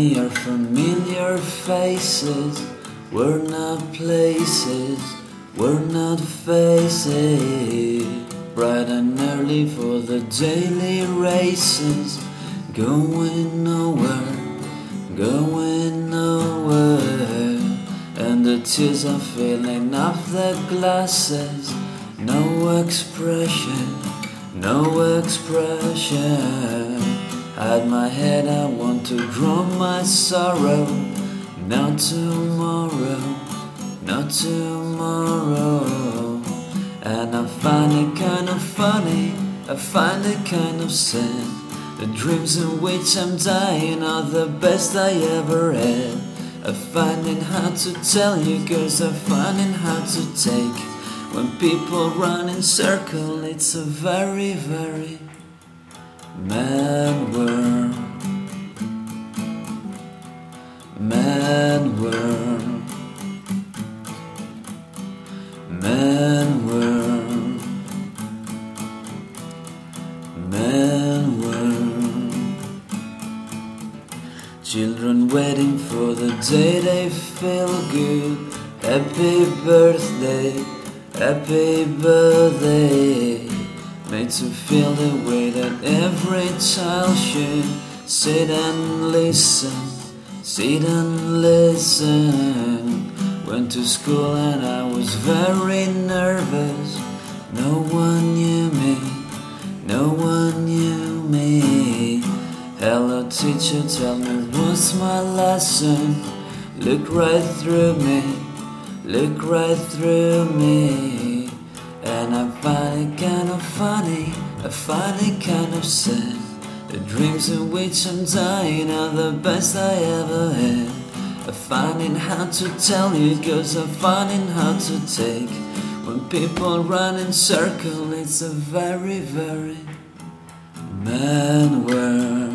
me are familiar faces. We're not places, we're not faces. Bright and early for the daily races. Going nowhere, going nowhere. And the tears are filling up the glasses. No expression, no expression. Hide my head, I want to drown my sorrow. Not tomorrow, not tomorrow. And I find it kind of funny, I find it kind of sad. The dreams in which I'm dying are the best I ever had. I find it hard to tell you, cause I find it hard to take. When people run in circles, it's a very, very mad world. Mad world. Mad world. Mad world. Children waiting for the day they feel good. Happy birthday, happy birthday. Made to feel the way that every child should. Sit and listen, sit and listen. Went to school and I was very nervous. No one knew me, no one knew me. Hello teacher, tell me what's my lesson. Look right through me, look right through me. And I find it kind of funny, I find it kind of sad. The dreams in which I'm dying are the best I ever had. I find it hard to tell you, cause I find it hard to take. When people run in circles, it's a very, very mad world.